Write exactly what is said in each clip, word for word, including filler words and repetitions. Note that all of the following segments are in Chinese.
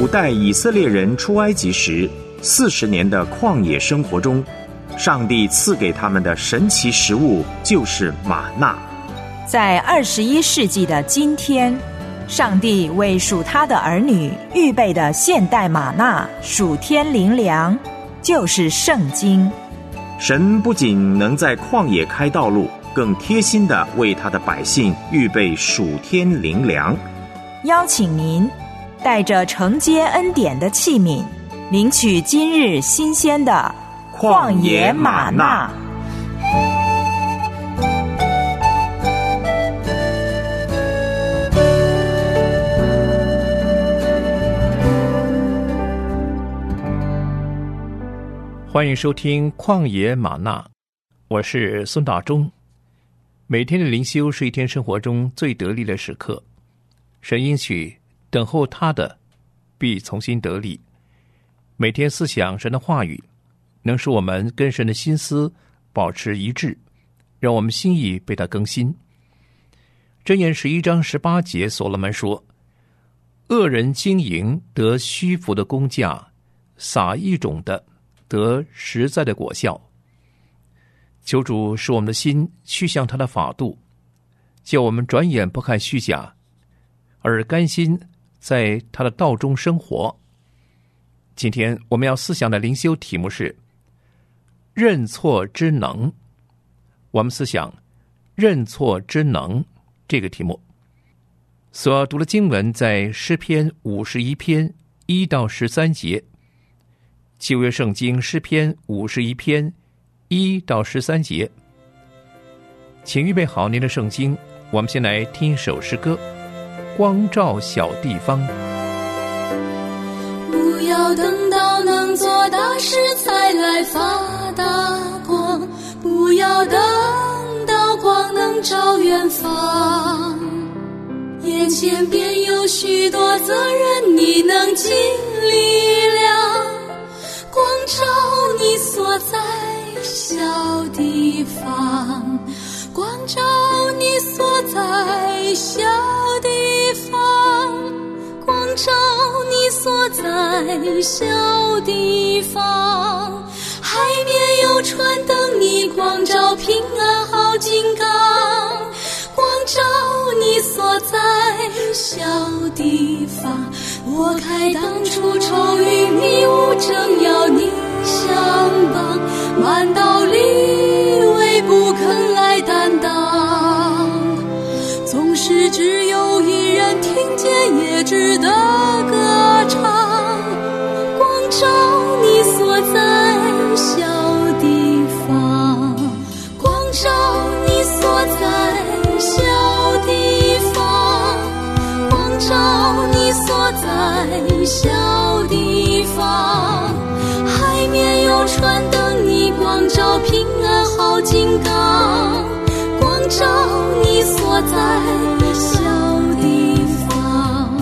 古代以色列人出埃及时四十年的旷野生活中，上帝赐给他们的神奇食物就是玛纳。 在二十一世纪的今天，上帝为属他的儿女预备的现代玛纳属天灵粮，就是圣经。 神不仅能在旷野开道路，更贴心地为他的百姓预备属天灵粮。 邀请您带着承接恩典的器皿，领取今日新鲜的旷野玛纳。 欢迎收听旷野玛纳，我是孙大中。每天的灵修是一天生活中最得力的时刻，神应许等候他的必重新得力。每天思想神的话语，能使我们跟神的心思保持一致，让我们心意被他更新。箴言十一章十八节，所罗门说：恶人经营得虚浮的工价，撒一种的得实在的果效。求主使我们的心趋向他的法度，叫我们转眼不看虚假，而甘心在他的道中生活。今天我们要思想的灵修题目是认错之能。我们思想认错之能这个题目。所要读的经文在诗篇五十一篇一到十三节。旧约圣经诗篇五十一篇一到十三节，请预备好您的圣经，我们先来听一首诗歌《光照小地方》。 不要等到能做大事才来发大光，不要等到光能照远方，眼前便有许多责任你能尽力量，光照你所在小地方，光照你所在小地方，光照你所在小地方，海面有船等你光照平安好金刚，光照你所在小地方，我开当初愁与迷雾正要你相帮，满道理为不肯来担当，总是只有一人听见也值得歌唱，光照你所在小地方，光照你所在小地方，光照你所在小地方，海面有船等你光照平安好金刚，光照你所在小地方。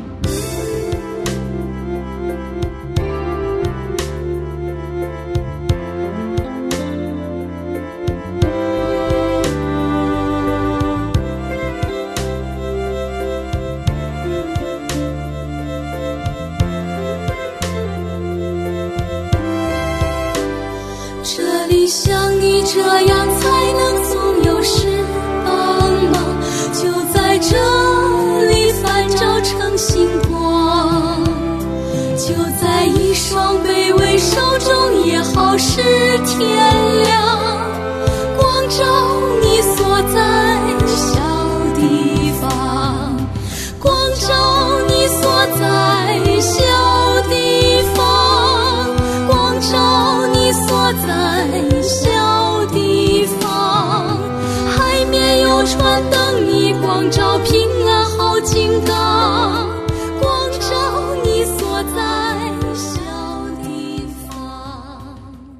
这里像你这样才能总有事帮忙，就在这里反照成星光，就在一双卑微手中也好使天亮，光照你所在小地方，光照你所在小地方，光照你所在小地方，海面有船等你光照平安好金刚，光照你所在小地方。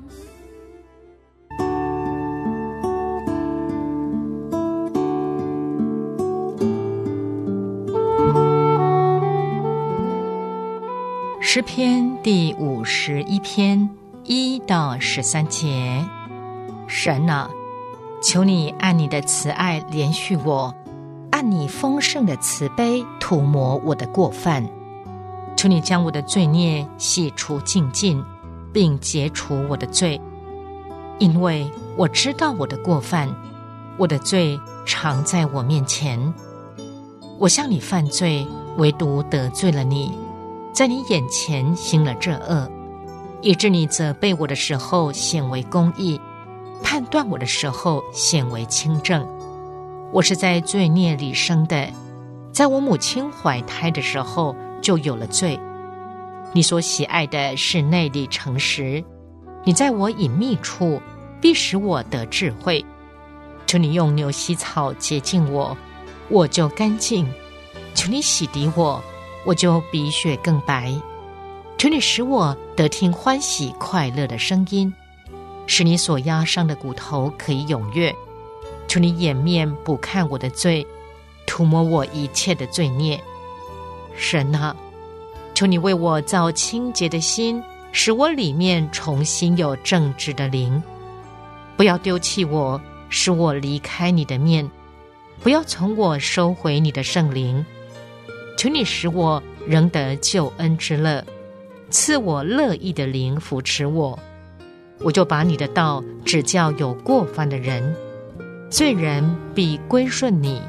诗篇第五十一篇一到十三节。神啊，求你按你的慈爱怜恤我，按你丰盛的慈悲涂抹我的过犯， 求你将我的罪孽洗除净尽，并解除我的罪，因为我知道我的过犯，我的罪常在我面前。我向你犯罪，唯独得罪了你，在你眼前行了这恶，以致你责备我的时候显为公义，判断我的时候显为清正。我是在罪孽里生的，在我母亲怀胎的时候就有了罪。你所喜爱的是内里诚实，你在我隐秘处必使我得智慧。求你用牛膝草洁净我，我就干净；求你洗涤我，我就比雪更白。求你使我得听欢喜快乐的声音，使你所压伤的骨头可以踊跃。求你掩面不看我的罪，涂抹我一切的罪孽。神啊，求你为我造清洁的心，使我里面重新有正直的灵。不要丢弃我，使我离开你的面，不要从我收回你的圣灵。求你使我仍得救恩之乐，赐我乐意的灵扶持我。我就把你的道指教有过犯的人，罪人必归顺你。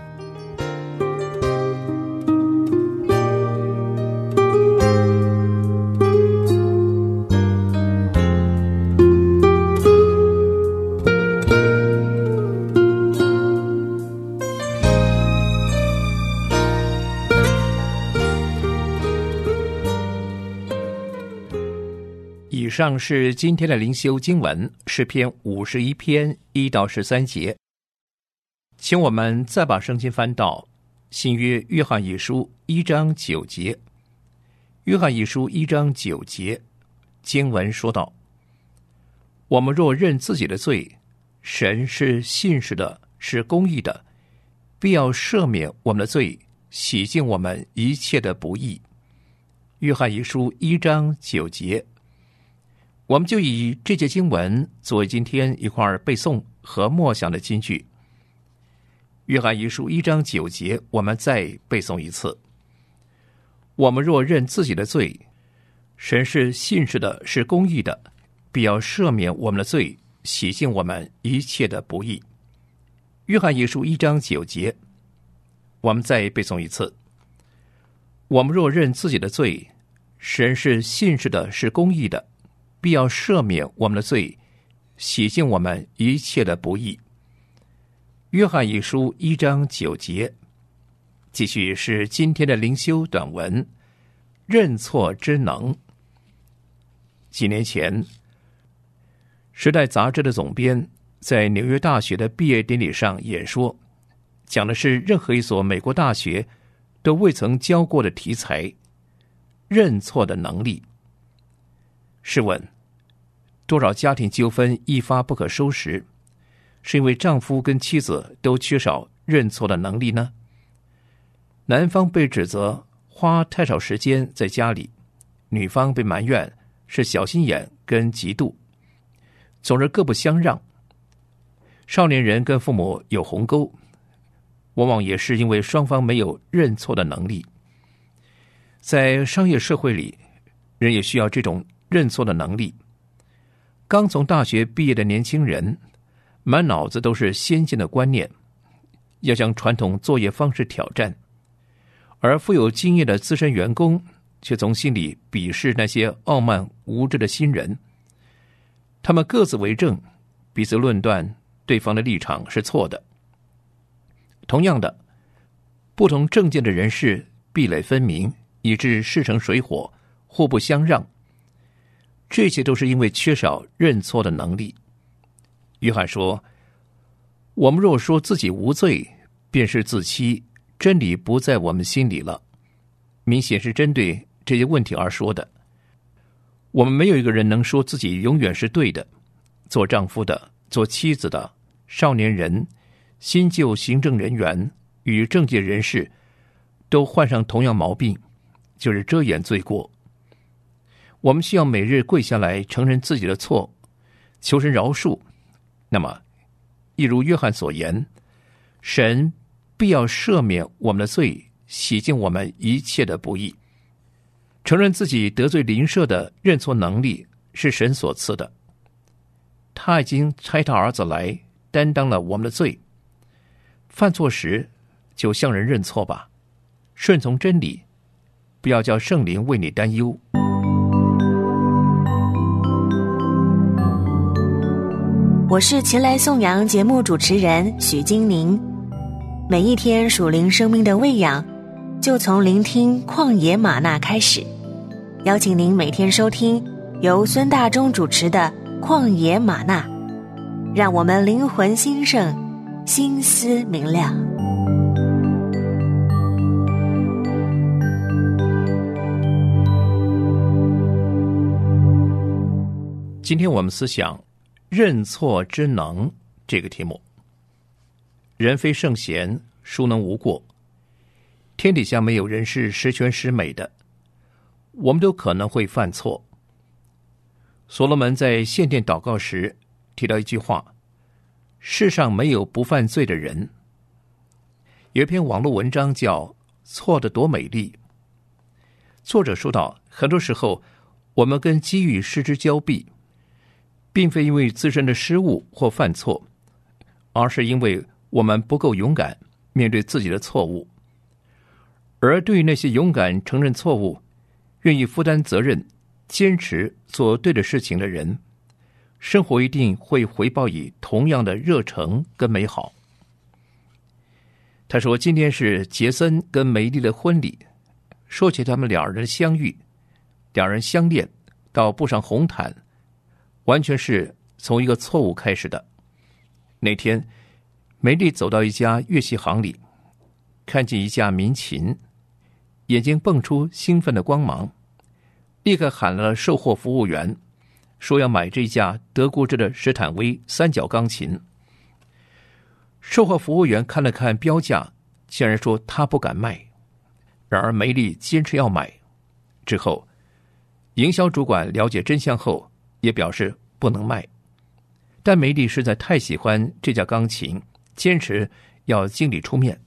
以上是今天的灵修经文，诗篇五十一篇一到十三节。请我们再把圣经翻到新约约翰一书一章九节。约翰一书一章九节经文说道：我们若认自己的罪，神是信实的，是公义的，必要赦免我们的罪，洗净我们一切的不义。约翰一书一章九节，我们就以这节经文作为今天一块背诵和默想的金句。约翰一书一章九节，我们再背诵一次：我们若认自己的罪，神是信实的，是公义的，必要赦免我们的罪，洗净我们一切的不义。约翰一书一章九节，我们再背诵一次：我们若认自己的罪，神是信实的，是公义的，必要赦免我们的罪，洗净我们一切的不义。约翰一书一章九节，继续是今天的灵修短文，认错之能。几年前，时代杂志的总编在纽约大学的毕业典礼上演说，讲的是任何一所美国大学都未曾教过的题材，认错的能力。试问，多少家庭纠纷一发不可收拾，是因为丈夫跟妻子都缺少认错的能力呢？男方被指责花太少时间在家里，女方被埋怨是小心眼跟嫉妒，总是各不相让。少年人跟父母有鸿沟，往往也是因为双方没有认错的能力。在商业社会里，人也需要这种认错的能力。刚从大学毕业的年轻人，满脑子都是先进的观念，要将传统作业方式挑战，而富有经验的资深员工却从心里鄙视那些傲慢无知的新人。他们各自为政，彼此论断对方的立场是错的。同样的，不同政见的人士壁垒分明，以致势成水火，互不相让。这些都是因为缺少认错的能力。约翰说，我们若说自己无罪，便是自欺，真理不在我们心里了。明显是针对这些问题而说的。我们没有一个人能说自己永远是对的。做丈夫的，做妻子的，少年人，新旧行政人员与政界人士都患上同样毛病，就是遮掩罪过。我们需要每日跪下来承认自己的错，求神饶恕。那么一如约翰所言，神必要赦免我们的罪，洗净我们一切的不义。 承认自己得罪邻舍的认错能力是神所赐的，他已经差他儿子来担当了我们的罪。犯错时就向人认错吧，顺从真理，不要叫圣灵为你担忧。 我是前来颂扬节目主持人许金玲。每一天属灵生命的喂养，就从聆听旷野吗哪开始。邀请您每天收听由孙大中主持的旷野吗哪，让我们灵魂兴盛，心思明亮。 今天我们思想认错之能这个题目。人非圣贤，孰能无过？天底下没有人是十全十美的，我们都可能会犯错。所罗门在献殿祷告时提到一句话：世上没有不犯罪的人。有一篇网络文章叫《错得多美丽》，作者说到，很多时候我们跟机遇失之交臂，并非因为自身的失误或犯错，而是因为我们不够勇敢面对自己的错误。而对于那些勇敢承认错误、愿意负担责任、坚持做对的事情的人，生活一定会回报以同样的热诚跟美好。他说，今天是杰森跟梅丽的婚礼，说起他们两人的相遇，两人相恋到步上红毯，完全是从一个错误开始的。那天梅丽走到一家乐器行里，看见一架民琴，眼睛蹦出兴奋的光芒，立刻喊了售货服务员，说要买这架德国制的史坦威三角钢琴。售货服务员看了看标价，竟然说他不敢卖。然而梅丽坚持要买。之后营销主管了解真相后也表示不能卖，但梅丽实在太喜欢这架钢琴，坚持要经理出面。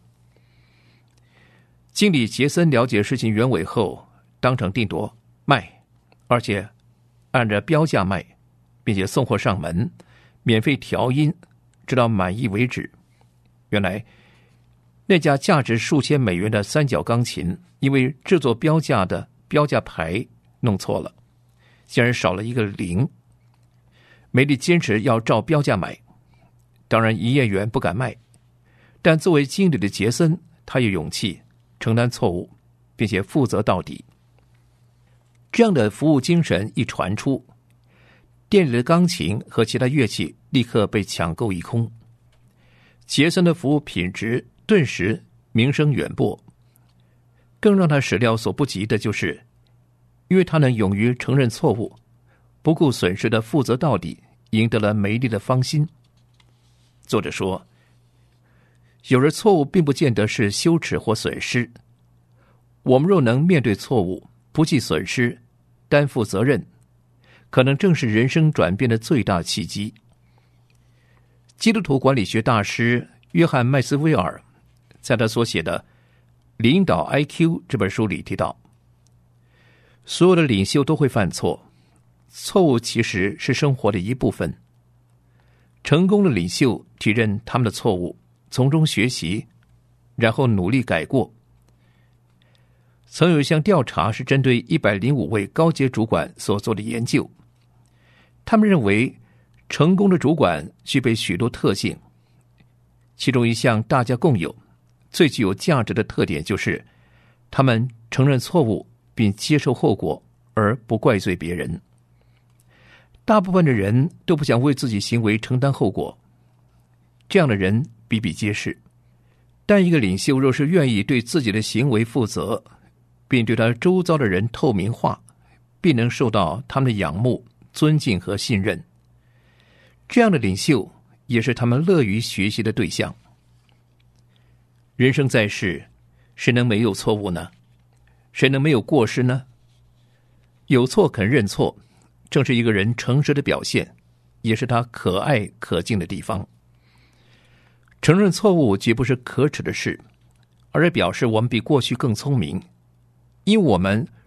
经理杰森了解事情原委后，当场定夺卖，而且按着标价卖，并且送货上门，免费调音，直到满意为止。原来那架价值数千美元的三角钢琴，因为制作标价的标价牌弄错了，竟然少了一个零。梅丽坚持要照标价买，当然营业员不敢卖，但作为经理的杰森，他有勇气承担错误，并且负责到底。这样的服务精神一传出，店里的钢琴和其他乐器立刻被抢购一空。杰森的服务品质顿时名声远播。更让他始料所不及的就是，因为他能勇于承认错误，不顾损失的负责到底，赢得了梅丽的芳心。作者说，有时错误并不见得是羞耻或损失，我们若能面对错误，不计损失，担负责任，可能正是人生转变的最大契机。基督徒管理学大师约翰麦斯威尔在他所写的《领导 I Q》这本书里提到，所有的领袖都会犯错，错误其实是生活的一部分。成功的领袖体认他们的错误，从中学习，然后努力改过。曾有一项调查是针对一百零五位高阶主管所做的研究，他们认为成功的主管具备许多特性，其中一项大家共有、最具有价值的特点就是，他们承认错误并接受后果，而不怪罪别人。大部分的人都不想为自己行为承担后果，这样的人比比皆是。但一个领袖若是愿意对自己的行为负责，并对他周遭的人透明化，必能受到他们的仰慕、尊敬和信任。这样的领袖也是他们乐于学习的对象。人生在世，谁能没有错误呢？谁能没有过失呢？有错肯认错，正是一个人诚实的表现，也是他可爱可敬的地方。承认错误绝不是可耻的事，而是表示我们比过去更聪明，因为我们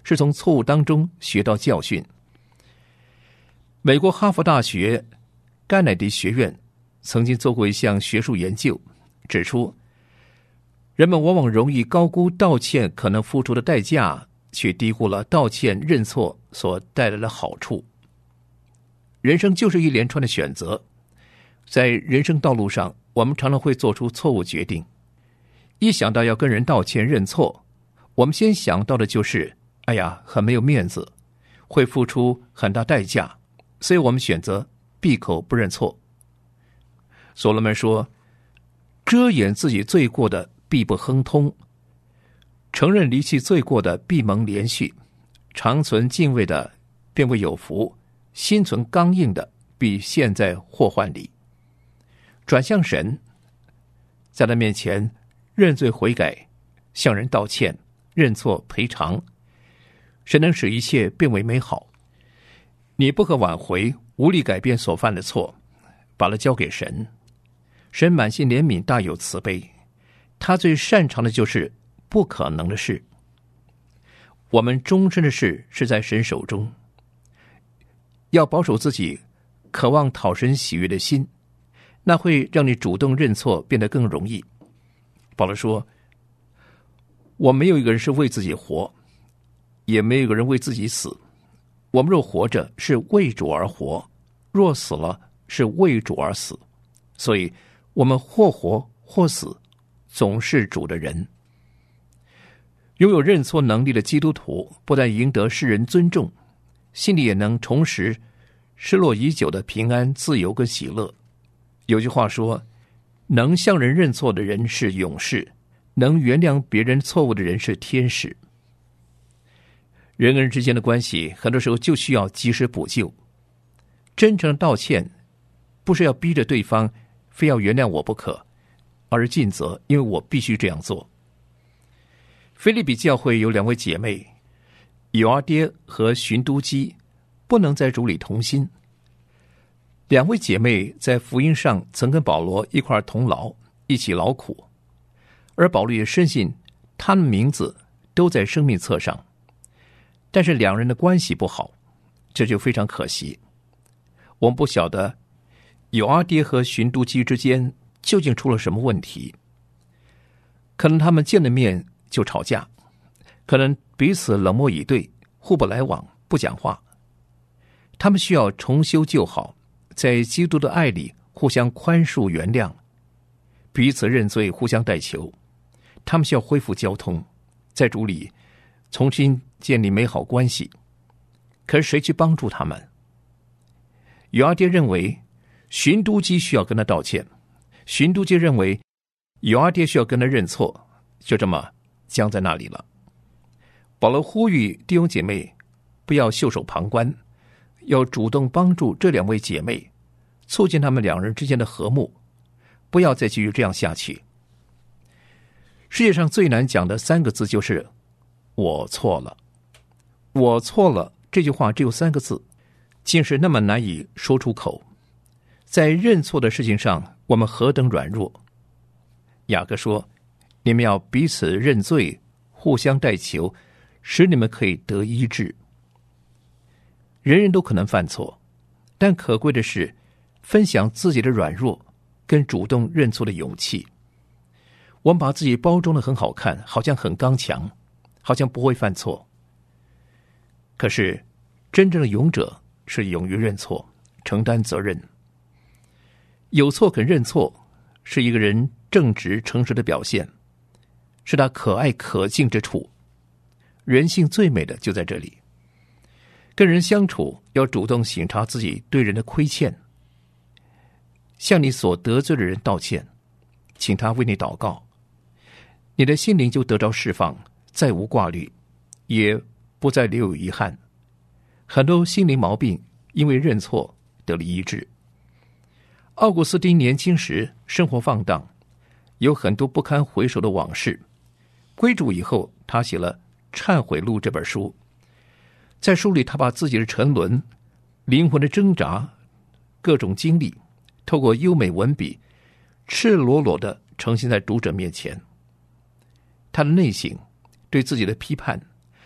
是从错误当中学到教训。美国哈佛大学甘乃迪学院曾经做过一项学术研究，指出人们往往容易高估道歉可能付出的代价，却低估了道歉认错所带来的好处。人生就是一连串的选择，在人生道路上，我们常常会做出错误决定。一想到要跟人道歉认错，我们先想到的就是哎呀，很没有面子，会付出很大代价，所以我们选择闭口不认错。所罗门说，遮掩自己罪过的必不亨通，承认离弃罪过的必蒙连续，长存敬畏的便为有福，心存刚硬的必陷在祸患里。转向神，在他面前认罪悔改，向人道歉，认错赔偿，神能使一切变为美好。你不可挽回，无力改变所犯的错，把它交给神。神满心怜悯，大有慈悲，他最擅长的就是不可能的事。我们终身的事是在神手中，要保守自己渴望讨神喜悦的心，那会让你主动认错变得更容易。保罗说，我没有一个人是为自己活，也没有一个人为自己死。我们若活着，是为主而活；若死了，是为主而死。所以我们或活或死，总是主的人。拥有认错能力的基督徒，不但赢得世人尊重，心里也能重拾失落已久的平安、自由跟喜乐。有句话说，能向人认错的人是勇士，能原谅别人错误的人是天使。人跟人之间的关系，很多时候就需要及时补救。真诚的道歉，不是要逼着对方非要原谅我不可，而是尽责，因为我必须这样做。腓立比教会有两位姐妹，友阿爹和寻都基，不能在主里同心。两位姐妹在福音上曾跟保罗一块同劳，一起劳苦，而保罗也深信他们名字都在生命册上，但是两人的关系不好，这就非常可惜。我们不晓得友阿爹和寻都基之间究竟出了什么问题，可能他们见了面就吵架，可能彼此冷漠以对，互不来往，不讲话。他们需要重修旧好，在基督的爱里互相宽恕原谅，彼此认罪，互相代求。他们需要恢复交通，在主里重新建立美好关系。可是谁去帮助他们？友阿爹认为寻都基需要跟他道歉，寻都基认为友阿爹需要跟他认错，就这么僵在那里了。保罗呼吁弟兄姐妹不要袖手旁观，要主动帮助这两位姐妹，促进他们两人之间的和睦，不要再继续这样下去。世界上最难讲的三个字就是我错了。我错了这句话只有三个字，竟是那么难以说出口。在认错的事情上，我们何等软弱。雅各说，你们要彼此认罪，互相代求，使你们可以得医治。人人都可能犯错，但可贵的是分享自己的软弱跟主动认错的勇气。我们把自己包装得很好看，好像很刚强，好像不会犯错。可是真正的勇者是勇于认错，承担责任。有错肯认错，是一个人正直诚实的表现，是他可爱可敬之处。人性最美的就在这里。跟人相处要主动省察自己对人的亏欠，向你所得罪的人道歉，请他为你祷告，你的心灵就得着释放，再无挂虑，也不再留有遗憾。很多心灵毛病因为认错得了医治。奥古斯丁年轻时生活放荡，有很多不堪回首的往事。归主以后，他写了《忏悔录》这本书。在书里，他把自己的沉沦、灵魂的挣扎、各种经历，透过优美文笔，赤裸裸地呈现在读者面前。他的内省，对自己的批判，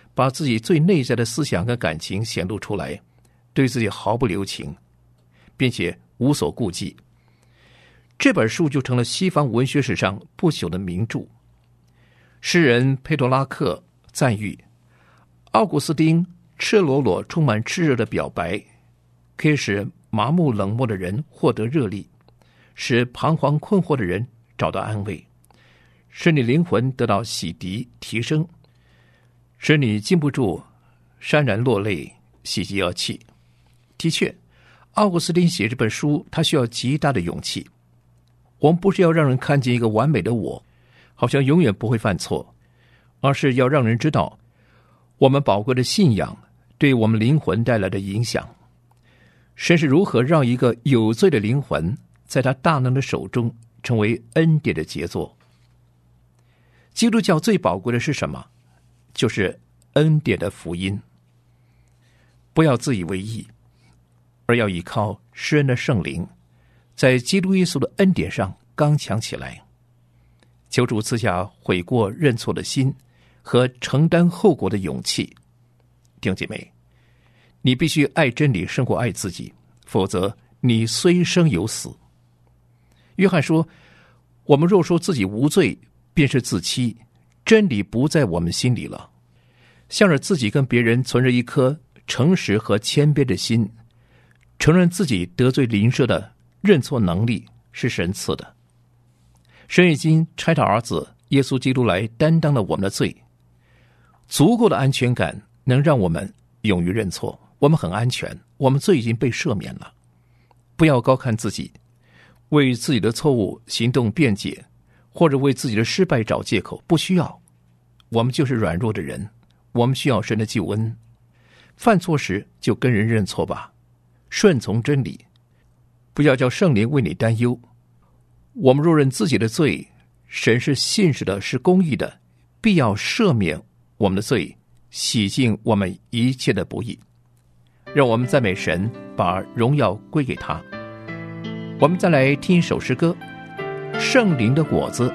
把自己最内在的思想跟感情显露出来，对自己毫不留情，并且无所顾忌。这本书就成了西方文学史上不朽的名著。诗人佩多拉克赞誉奥古斯丁赤裸裸充满炽热的表白，可以使麻木冷漠的人获得热力，使彷徨困惑的人找到安慰，使你灵魂得到洗涤提升，使你禁不住潸然落泪，喜极而泣。的确，奥古斯丁写这本书，他需要极大的勇气。我们不是要让人看见一个完美的我，好像永远不会犯错，而是要让人知道我们宝贵的信仰对我们灵魂带来的影响。神是如何让一个有罪的灵魂在他大能的手中成为恩典的杰作。基督教最宝贵的是什么？就是恩典的福音。不要自以为意，而要依靠施恩的圣灵，在基督耶稣的恩典上刚强起来。求主赐下悔过认错的心和承担后果的勇气。弟兄姐妹，你必须爱真理胜过爱自己，否则你虽生有死。约翰说，我们若说自己无罪，便是自欺，真理不在我们心里了。向着自己跟别人存着一颗诚实和谦卑的心，承认自己得罪邻舍的认错能力是神赐的。神已经差他儿子耶稣基督来担当了我们的罪，足够的安全感能让我们勇于认错。我们很安全，我们罪已经被赦免了。不要高看自己，为自己的错误行动辩解，或者为自己的失败找借口，不需要。我们就是软弱的人，我们需要神的救恩。犯错时就跟人认错吧，顺从真理，不要叫圣灵为你担忧。我们若认自己的罪，神是信实的，是公义的，必要赦免我们的罪，洗净我们一切的不义。让我们赞美神，把荣耀归给他。我们再来听一首诗歌，圣灵的果子。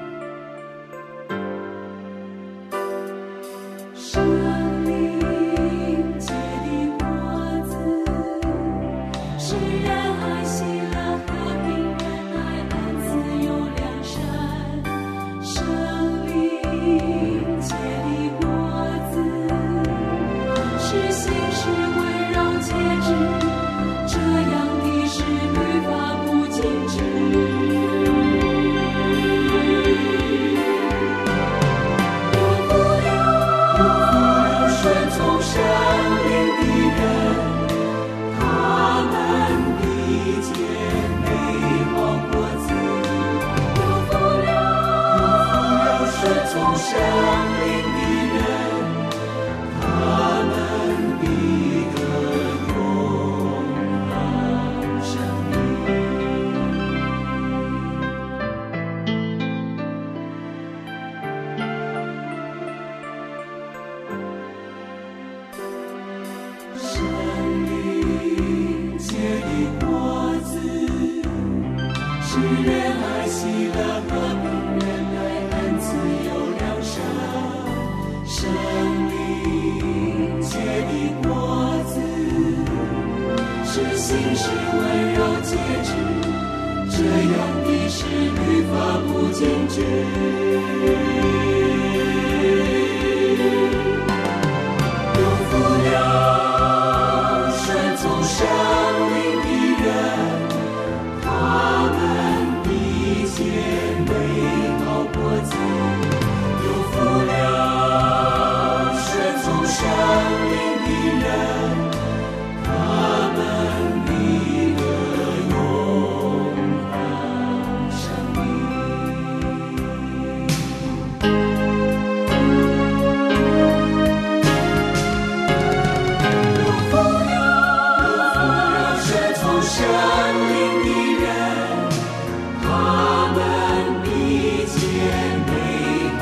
神灵的人，他们必见美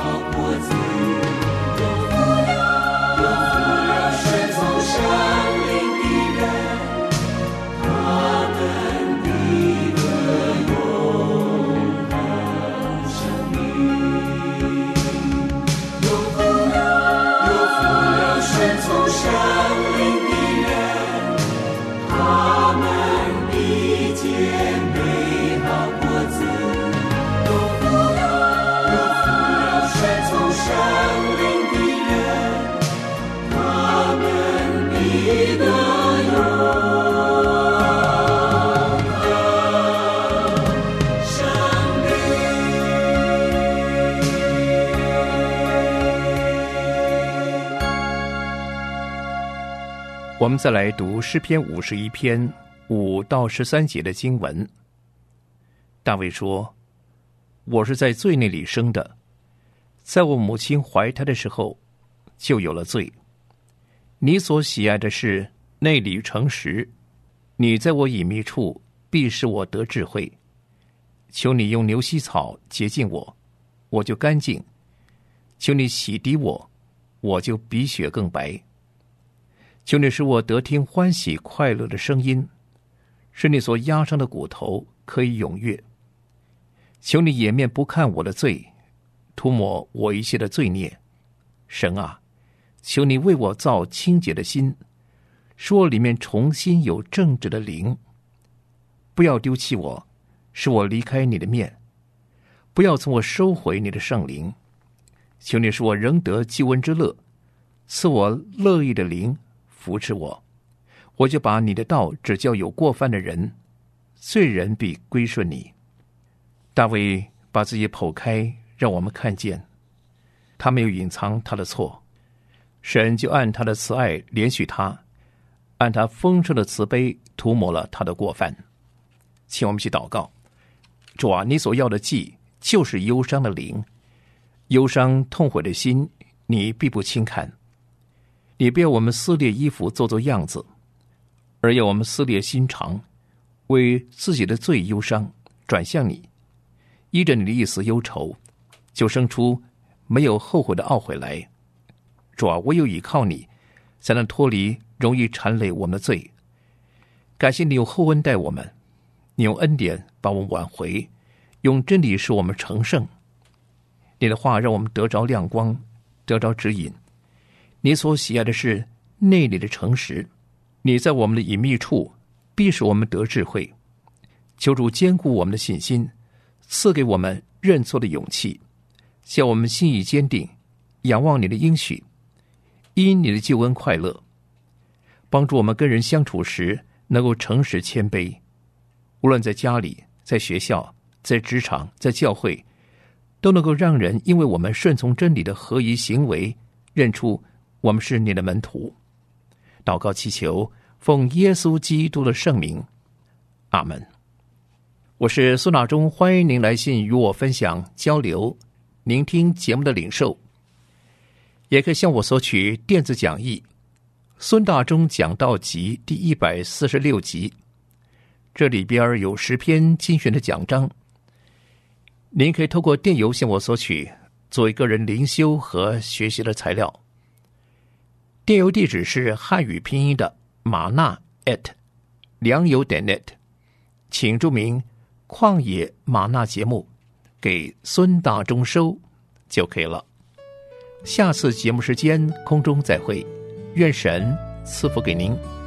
我们再来读诗篇五十一篇五到十三节的经文。大卫说：我是在罪内里生的，在我母亲怀胎的时候就有了罪。你所喜爱的是内里诚实，你在我隐秘处必使我得智慧。求你用牛膝草洁净我，我就干净；求你洗涤我，我就比雪更白。求你使我得听欢喜快乐的声音，使你所压伤的骨头可以踊跃。求你掩面不看我的罪，涂抹我一切的罪孽。神啊，求你为我造清洁的心，使我里面重新有正直的灵。不要丢弃我，使我离开你的面，不要从我收回你的圣灵。求你使我仍得救恩之乐，赐我乐意的灵扶持我，我就把你的道指教有过犯的人，罪人必归顺你。大卫把自己剖开，让我们看见他没有隐藏他的错，神就按他的慈爱怜恤他，按他丰盛的慈悲涂抹了他的过犯。请我们一起祷告。主啊，你所要的祭就是忧伤的灵，忧伤痛悔的心你必不轻看。你不要我们撕裂衣服做做样子，而要我们撕裂心肠，为自己的罪忧伤，转向你，依着你的意思忧愁，就生出没有后悔的懊悔来。主啊，唯有倚靠你，才能脱离容易缠累我们的罪。感谢你用厚恩待我们，你用恩典把我们挽回，用真理使我们成圣。你的话让我们得着亮光，得着指引。你所喜爱的是内里的诚实，你在我们的隐秘处必使我们得智慧。求主坚固我们的信心，赐给我们认错的勇气，叫我们心意坚定，仰望你的应许，因你的救恩快乐。帮助我们跟人相处时能够诚实谦卑，无论在家里、在学校、在职场、在教会，都能够让人因为我们顺从真理的合宜行为，认出我们是你的门徒。祷告祈求，奉耶稣基督的圣名，阿们。我是苏纳中，欢迎您来信与我分享交流，聆听节目的领受，也可以向我索取电子讲义《孙大中讲道集》第一百四十六集，这里边有十篇精选的讲章，您可以透过电邮向我索取，作为个人灵修和学习的材料。电邮地址是汉语拼音的马纳 at 良友点 net， 请注明旷野马纳节目给孙大中收就可以了。下次节目时间空中再会，愿神赐福给您。